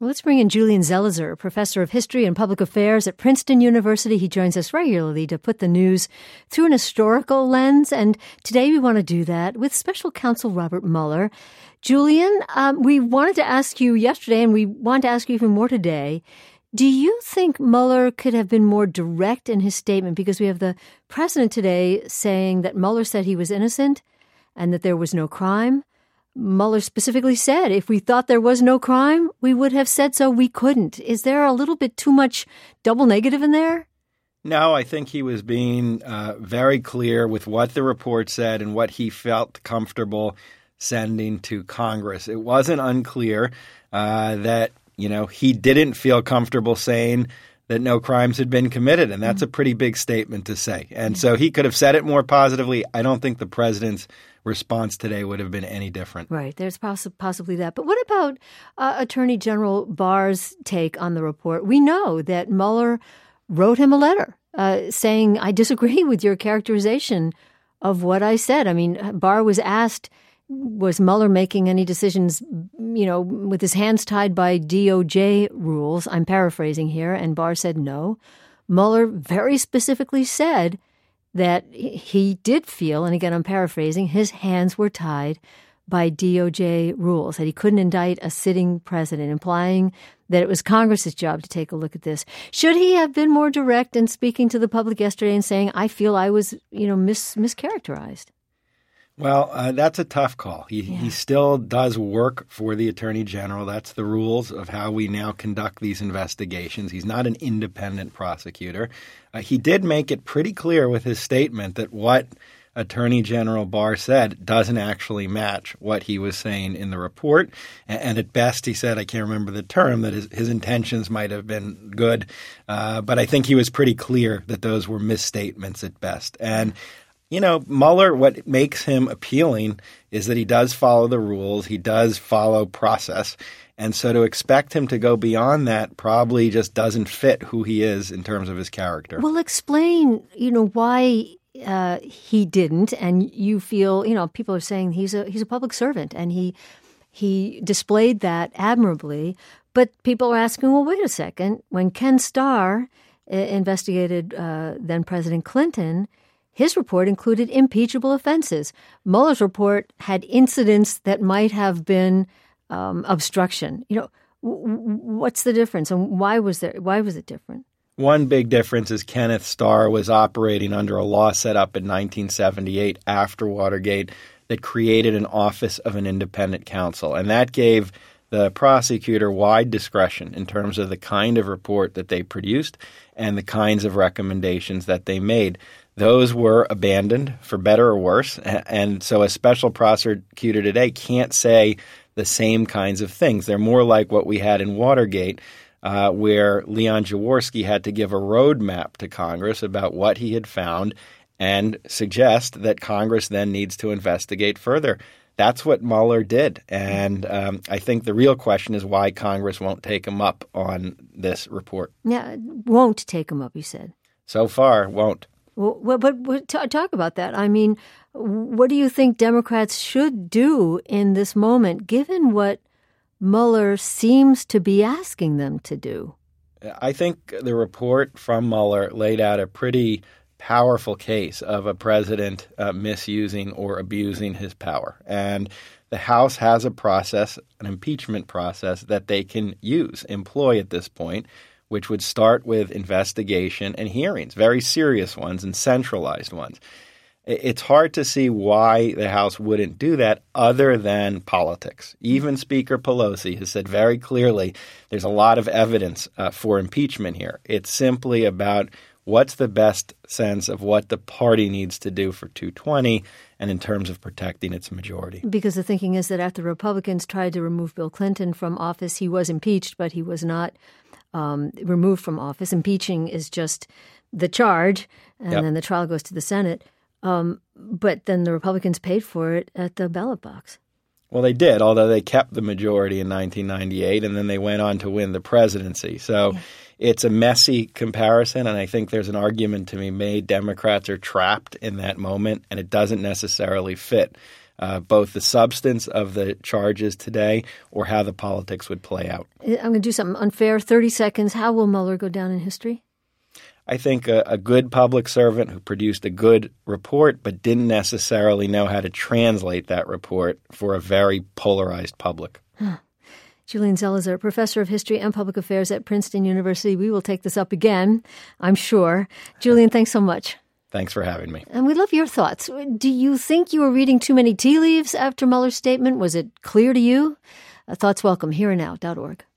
Well, let's bring in Julian Zelizer, professor of history and public affairs at Princeton University. He joins us regularly to put the news through an historical lens. And today we want to do that with special counsel Robert Mueller. Julian, we wanted to ask you yesterday, and we want to ask you even more today. Do you think Mueller could have been more direct in his statement? Because we have the president today saying that Mueller said he was innocent and that there was no crime. Mueller specifically said if we thought there was no crime, we would have said so. We couldn't. Is there a little bit too much double negative in there? No, I think he was being very clear with what the report said and what he felt comfortable sending to Congress. It wasn't unclear that, he didn't feel comfortable saying that no crimes had been committed. And that's a pretty big statement to say. And so he could have said it more positively. I don't think the president's response today would have been any different. Right. There's possibly that. But what about Attorney General Barr's take on the report? We know that Mueller wrote him a letter saying, I disagree with your characterization of what I said. I mean, Barr was asked, was Mueller making any decisions, with his hands tied by DOJ rules? I'm paraphrasing here. And Barr said no. Mueller very specifically said that he did feel, and again I'm paraphrasing, his hands were tied by DOJ rules, that he couldn't indict a sitting president, implying that it was Congress's job to take a look at this. Should he have been more direct in speaking to the public yesterday and saying, I feel I was, mischaracterized? Well, that's a tough call. He still does work for the Attorney General. That's the rules of how we now conduct these investigations. He's not an independent prosecutor. He did make it pretty clear with his statement that what Attorney General Barr said doesn't actually match what he was saying in the report. And at best, he said, I can't remember the term, that his intentions might have been good. But I think he was pretty clear that those were misstatements at best. And Mueller, what makes him appealing is that he does follow the rules. He does follow process. And so to expect him to go beyond that probably just doesn't fit who he is in terms of his character. Well, explain, why he didn't. And you feel, people are saying he's a public servant and he displayed that admirably. But people are asking, well, wait a second. When Ken Starr investigated then President Clinton, his report included impeachable offenses. Mueller's report had incidents that might have been obstruction. What's the difference, and why was it different? One big difference is Kenneth Starr was operating under a law set up in 1978 after Watergate that created an office of an independent counsel, and that gave the prosecutor wide discretion in terms of the kind of report that they produced and the kinds of recommendations that they made. Those were abandoned for better or worse, and so a special prosecutor today can't say the same kinds of things. They're more like what we had in Watergate, where Leon Jaworski had to give a roadmap to Congress about what he had found and suggest that Congress then needs to investigate further. That's what Mueller did, and I think the real question is why Congress won't take him up on this report. Yeah, won't take him up, you said. So far, won't. Well, but talk about that. I mean, what do you think Democrats should do in this moment, given what Mueller seems to be asking them to do? I think the report from Mueller laid out a pretty powerful case of a president misusing or abusing his power. And the House has a process, an impeachment process, that they can employ at this point, which would start with investigation and hearings, very serious ones and centralized ones. It's hard to see why the House wouldn't do that other than politics. Even Speaker Pelosi has said very clearly there's a lot of evidence for impeachment here. It's simply about what's the best sense of what the party needs to do for 220 and in terms of protecting its majority. Because the thinking is that after Republicans tried to remove Bill Clinton from office, he was impeached, but he was not removed from office. Impeaching is just the charge, and then the trial goes to the Senate. But then the Republicans paid for it at the ballot box. Well, they did, although they kept the majority in 1998, and then they went on to win the presidency. So it's a messy comparison, and I think there's an argument to be made. Democrats are trapped in that moment, and it doesn't necessarily fit both the substance of the charges today or how the politics would play out. I'm going to do something unfair. 30 seconds. How will Mueller go down in history? I think a good public servant who produced a good report but didn't necessarily know how to translate that report for a very polarized public. Julian Zelizer, professor of history and public affairs at Princeton University. We will take this up again, I'm sure. Julian, thanks so much. Thanks for having me. And we love your thoughts. Do you think you were reading too many tea leaves after Mueller's statement? Was it clear to you? Thoughts welcome, hereynow.org.